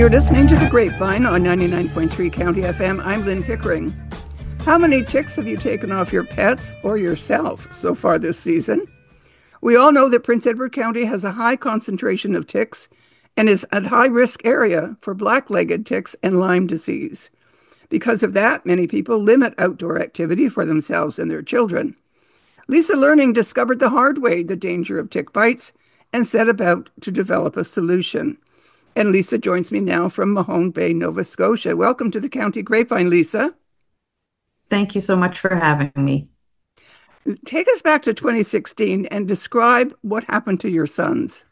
You're listening to The Grapevine on 99.3 County FM. I'm Lynn Pickering. How many ticks have you taken off your pets or yourself so far this season? We all know that Prince Edward County has a high concentration of ticks and is a high-risk area for black-legged ticks and Lyme disease. Because of that, many people limit outdoor activity for themselves and their children. Lisa Learning discovered the hard way the danger of tick bites and set about to develop a solution. And Lisa joins me now from Mahone Bay, Nova Scotia. Welcome to the County Grapevine, Lisa. Thank you so much for having me. Take us back to 2016 and describe what happened to your sons.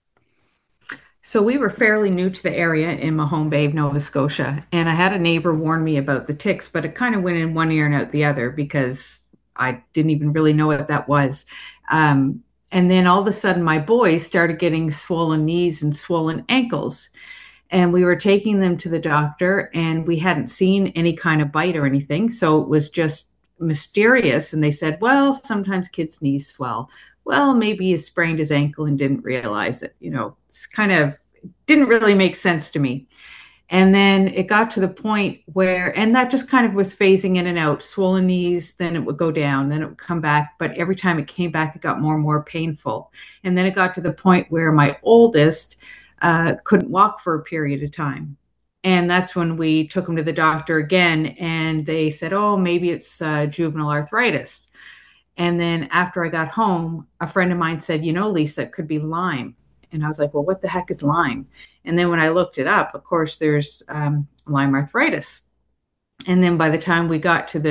So we were fairly new to the area in Mahone Bay, Nova Scotia, and I had a neighbor warn me about the ticks, but it kind of went in one ear and out the other because I didn't even really know what that was. And then all of a sudden, my boys started getting swollen knees and swollen ankles. And we were taking them to the doctor, and we hadn't seen any kind of bite or anything. So it was just mysterious. And they said, well, sometimes kids' knees swell. Well, maybe he sprained his ankle and didn't realize it. You know, it's kind of didn't really make sense to me. And then it got to the point where, and that just kind of was phasing in and out, swollen knees, then it would go down, then it would come back. But every time it came back, it got more and more painful. And then it got to the point where my oldest couldn't walk for a period of time. And that's when we took him to the doctor again. And they said, oh, maybe it's juvenile arthritis. And then after I got home, a friend of mine said, you know, Lisa, it could be Lyme. And I was like, well, what the heck is Lyme? And then when I looked it up, of course, there's Lyme arthritis. And then by the time we got to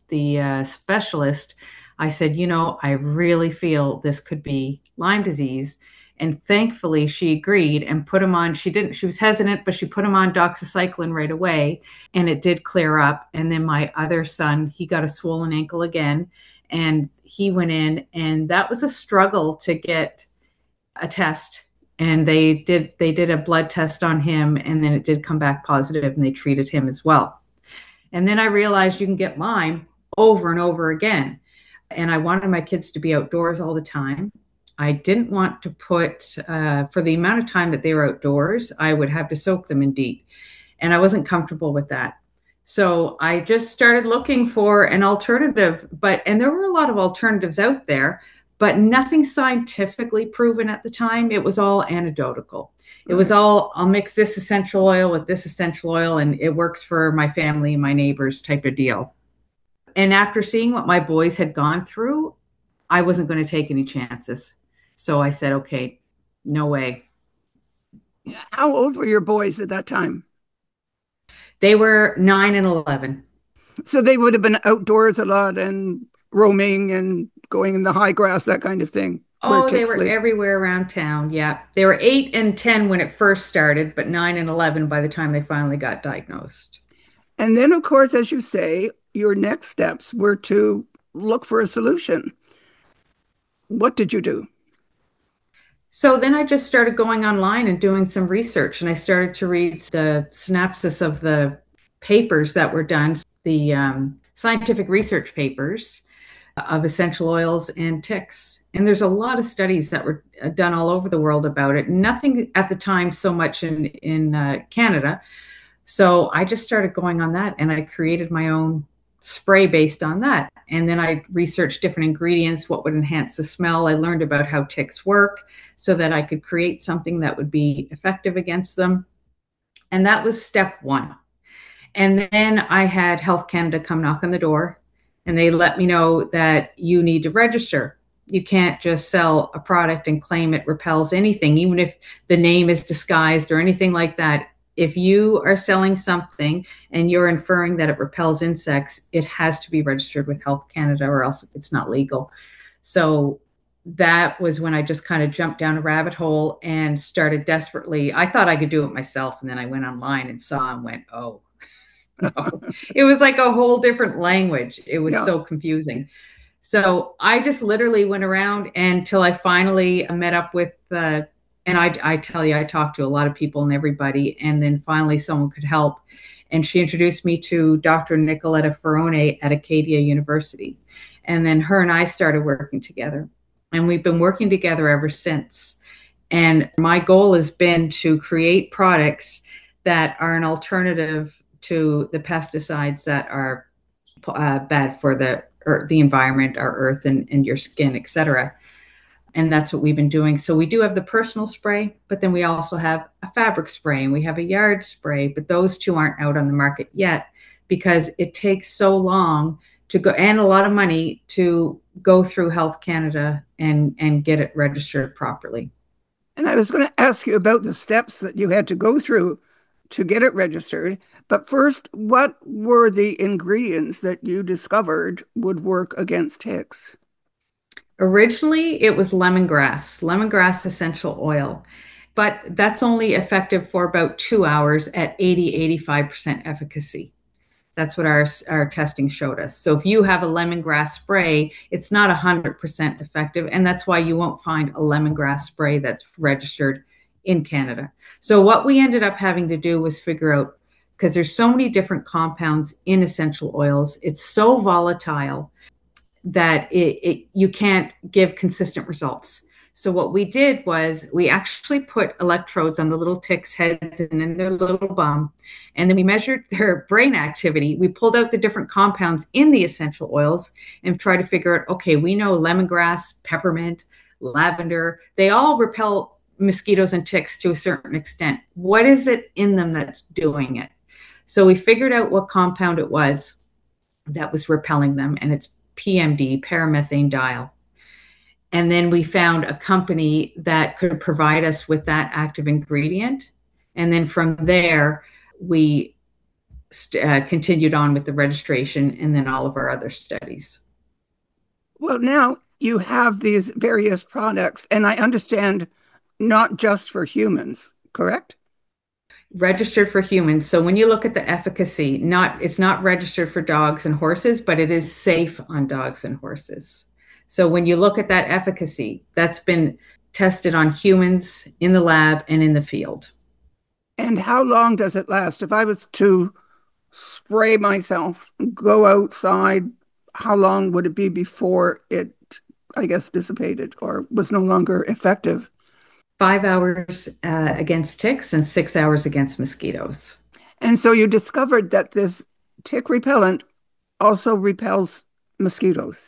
the specialist, I said, you know, I really feel this could be Lyme disease. And thankfully, she agreed and put him on. She was hesitant, but she put him on doxycycline right away. And it did clear up. And then my other son, he got a swollen ankle again. And he went in, and that was a struggle to get a test. And they did a blood test on him, and then it did come back positive, and they treated him as well. And then I realized you can get Lyme over and over again. And I wanted my kids to be outdoors all the time. I didn't want to put, for the amount of time that they were outdoors, I would have to soak them in DEET. And I wasn't comfortable with that. So I just started looking for an alternative, and there were a lot of alternatives out there, but nothing scientifically proven at the time. It was all anecdotal. It was all, I'll mix this essential oil with this essential oil, and it works for my family and my neighbors type of deal. And after seeing what my boys had gone through, I wasn't going to take any chances. So I said, okay, no way. How old were your boys at that time? They were 9 and 11. So they would have been outdoors a lot and roaming and going in the high grass, that kind of thing. Oh, they were everywhere around town. Yeah. They were 8 and 10 when it first started, but 9 and 11 by the time they finally got diagnosed. And then, of course, as you say, your next steps were to look for a solution. What did you do? So then I just started going online and doing some research, and I started to read the synopsis of the papers that were done, the scientific research papers of essential oils and ticks. And there's a lot of studies that were done all over the world about it. Nothing at the time so much in Canada. So I just started going on that, and I created my own spray based on that. And then I researched different ingredients, what would enhance the smell. I learned about how ticks work so that I could create something that would be effective against them. And that was step one. And then I had Health Canada come knock on the door, and they let me know that you need to register. You can't just sell a product and claim it repels anything, even if the name is disguised or anything like that. If you are selling something and you're inferring that it repels insects, it has to be registered with Health Canada or else it's not legal. So that was when I just kind of jumped down a rabbit hole and started desperately. I thought I could do it myself. And then I went online and saw and went, oh, no. It was like a whole different language. It was so confusing. So I just literally went around until I finally met up with and I tell you, I talked to a lot of people and everybody, and then finally someone could help. And she introduced me to Dr. Nicoletta Ferrone at Acadia University. And then her and I started working together. And we've been working together ever since. And my goal has been to create products that are an alternative to the pesticides that are bad for the environment, our earth, and your skin, etc. And that's what we've been doing. So we do have the personal spray, but then we also have a fabric spray and we have a yard spray, but those two aren't out on the market yet because it takes so long to go and a lot of money to go through Health Canada and get it registered properly. And I was going to ask you about the steps that you had to go through to get it registered. But first, what were the ingredients that you discovered would work against ticks? Originally, it was lemongrass essential oil, but that's only effective for about 2 hours at 85% efficacy. That's what our testing showed us. So if you have a lemongrass spray, it's not 100% effective. And that's why you won't find a lemongrass spray that's registered in Canada. So what we ended up having to do was figure out, because there's so many different compounds in essential oils, it's so volatile that you can't give consistent results. So what we did was we actually put electrodes on the little ticks' heads and in their little bum, and then we measured their brain activity. We pulled out the different compounds in the essential oils and tried to figure out, okay, we know lemongrass, peppermint, lavender, they all repel mosquitoes and ticks to a certain extent. What is it in them that's doing it? So we figured out what compound it was that was repelling them, and it's PMD, paramethane diol. And then we found a company that could provide us with that active ingredient. And then from there, we continued on with the registration and then all of our other studies. Well, now you have these various products, and I understand not just for humans, correct? Registered for humans. So when you look at the efficacy, it's not registered for dogs and horses, but it is safe on dogs and horses. So when you look at that efficacy, that's been tested on humans in the lab and in the field. And how long does it last? If I was to spray myself, go outside, how long would it be before it, I guess, dissipated or was no longer effective? 5 hours against ticks and 6 hours against mosquitoes. And so you discovered that this tick repellent also repels mosquitoes.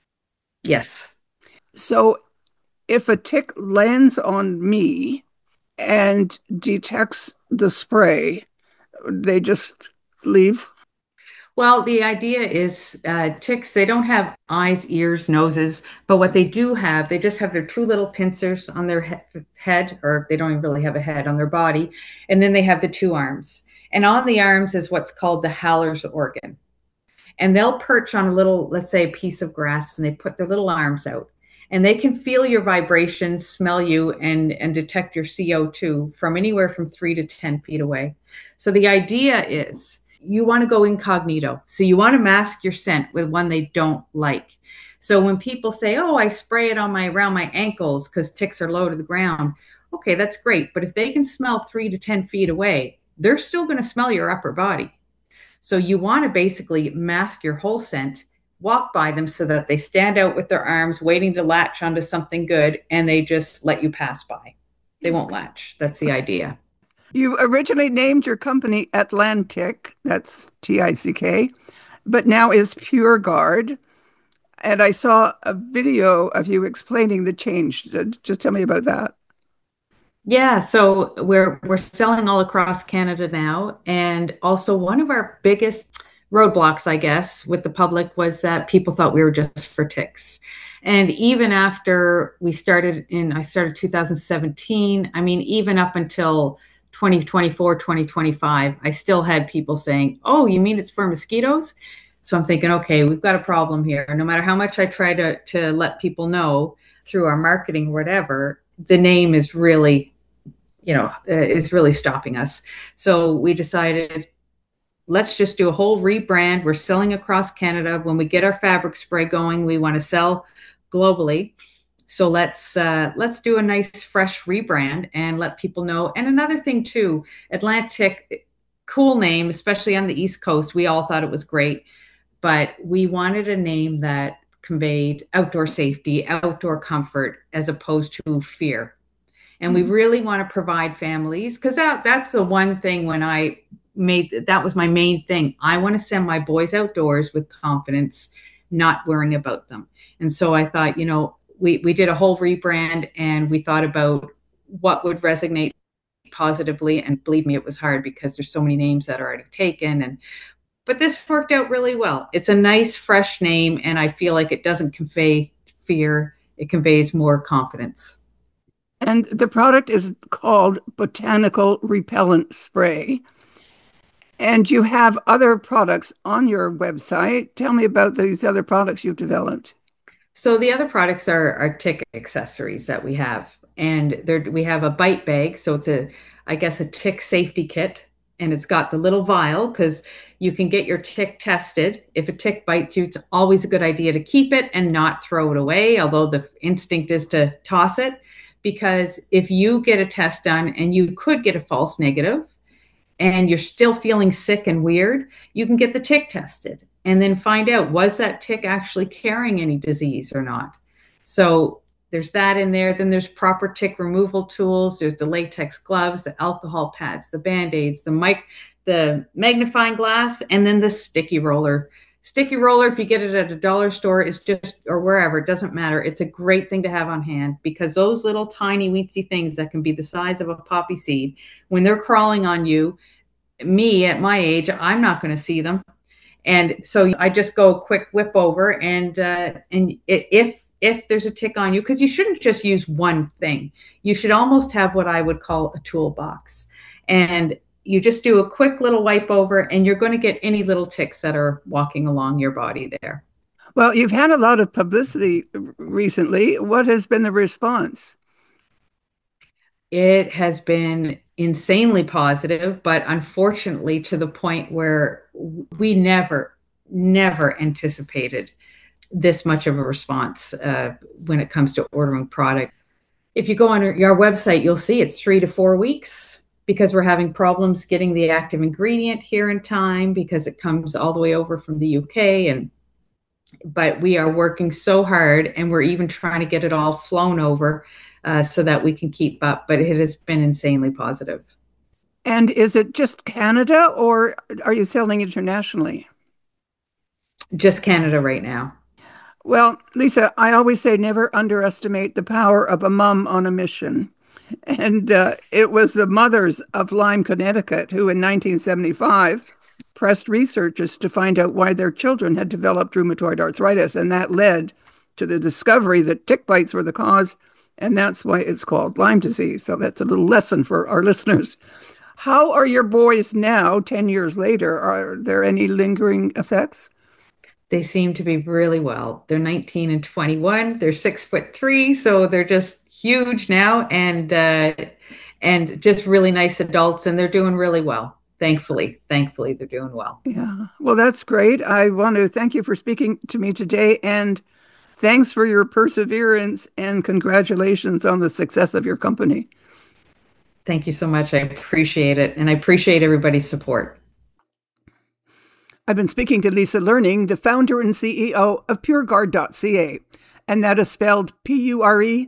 Yes. So if a tick lands on me and detects the spray, they just leave. Well, the idea is ticks, they don't have eyes, ears, noses, but what they do have, they just have their two little pincers on their head, or they don't even really have a head on their body. And then they have the two arms. And on the arms is what's called the Haller's organ. And they'll perch on a little, let's say, a piece of grass, and they put their little arms out. And they can feel your vibrations, smell you, and detect your CO2 from anywhere from 3 to 10 feet away. So the idea is, you want to go incognito. So you want to mask your scent with one they don't like. So when people say, oh, I spray it around my ankles because ticks are low to the ground. Okay, that's great. But if they can smell 3 to 10 feet away, they're still going to smell your upper body. So you want to basically mask your whole scent, walk by them so that they stand out with their arms, waiting to latch onto something good, and they just let you pass by. They won't latch. That's the idea. You originally named your company Atlantic, that's TICK, but now is Pure Guard. And I saw a video of you explaining the change. Just tell me about that. Yeah, so we're selling all across Canada now, and also one of our biggest roadblocks, I guess, with the public was that people thought we were just for ticks. And even after I started 2017, I mean, even up until 2024, 2025, I still had people saying, "Oh, you mean it's for mosquitoes?" So I'm thinking, okay, we've got a problem here. No matter how much I try to let people know through our marketing or whatever, the name is really is really stopping us. So we decided, let's just do a whole rebrand. We're selling across Canada. When we get our fabric spray going, we want to sell globally. So let's do a nice fresh rebrand and let people know. And another thing too, Atlantic, cool name, especially on the East Coast. We all thought it was great, but we wanted a name that conveyed outdoor safety, outdoor comfort, as opposed to fear. And we really want to provide families, because that's the one thing that was my main thing. I want to send my boys outdoors with confidence, not worrying about them. And so I thought, we did a whole rebrand, and we thought about what would resonate positively. And believe me, it was hard because there's so many names that are already taken. But this worked out really well. It's a nice, fresh name, and I feel like it doesn't convey fear. It conveys more confidence. And the product is called Botanical Repellent Spray. And you have other products on your website. Tell me about these other products you've developed. So the other products are tick accessories that we have. And we have a bite bag. So it's I guess, a tick safety kit. And it's got the little vial, because you can get your tick tested. If a tick bites you, it's always a good idea to keep it and not throw it away, although the instinct is to toss it. Because if you get a test done and you could get a false negative and you're still feeling sick and weird, you can get the tick tested and then find out, was that tick actually carrying any disease or not? So there's that in there. Then there's proper tick removal tools. There's the latex gloves, the alcohol pads, the Band-Aids, the magnifying glass, and then the sticky roller. Sticky roller, if you get it at a dollar store, is just, or wherever, it doesn't matter. It's a great thing to have on hand, because those little tiny weensy things that can be the size of a poppy seed, when they're crawling on you, me at my age, I'm not going to see them. And so I just go quick whip over, and if there's a tick on you, because you shouldn't just use one thing. You should almost have what I would call a toolbox. And you just do a quick little wipe over, and you're going to get any little ticks that are walking along your body there. Well, you've had a lot of publicity recently. What has been the response? It has been insanely positive, but unfortunately to the point where we never anticipated this much of a response when it comes to ordering product. If you go on our website, you'll see it's 3 to 4 weeks, because we're having problems getting the active ingredient here in time, because it comes all the way over from the UK. But we are working so hard, and we're even trying to get it all flown over so that we can keep up. But it has been insanely positive. And is it just Canada, or are you selling internationally? Just Canada right now. Well, Lisa, I always say never underestimate the power of a mom on a mission. And it was the mothers of Lyme, Connecticut, who in 1975 pressed researchers to find out why their children had developed rheumatoid arthritis. And that led to the discovery that tick bites were the cause. And that's why it's called Lyme disease. So that's a little lesson for our listeners. How are your boys now, 10 years later? Are there any lingering effects? They seem to be really well. They're 19 and 21. They're 6'3", so they're just huge now, and just really nice adults, and they're doing really well. Thankfully, they're doing well. Yeah, well, that's great. I want to thank you for speaking to me today, and thanks for your perseverance, and congratulations on the success of your company. Thank you so much. I appreciate it, and I appreciate everybody's support. I've been speaking to Lisa Learning, the founder and CEO of PureGard.ca, and that is spelled PureGard.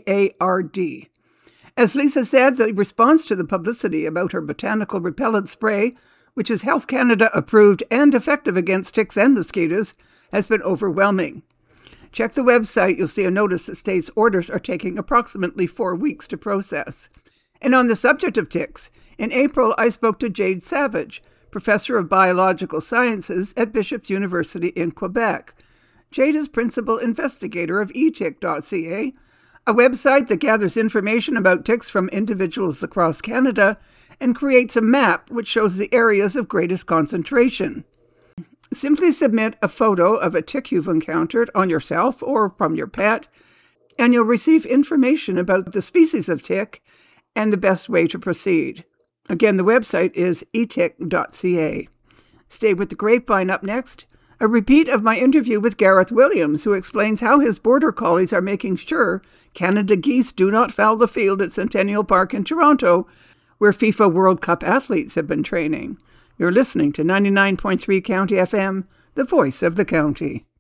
As Lisa said, the response to the publicity about her botanical repellent spray, which is Health Canada approved and effective against ticks and mosquitoes, has been overwhelming. Check the website, you'll see a notice that states orders are taking approximately 4 weeks to process. And on the subject of ticks, in April I spoke to Jade Savage, Professor of Biological Sciences at Bishop's University in Quebec. Jade is principal investigator of etick.ca, a website that gathers information about ticks from individuals across Canada and creates a map which shows the areas of greatest concentration. Simply submit a photo of a tick you've encountered on yourself or from your pet, and you'll receive information about the species of tick and the best way to proceed. Again, the website is etick.ca. Stay with the Grapevine. Up next, a repeat of my interview with Gareth Williams, who explains how his border collies are making sure Canada geese do not foul the field at Centennial Park in Toronto, where FIFA World Cup athletes have been training. You're listening to 99.3 County FM, the voice of the county.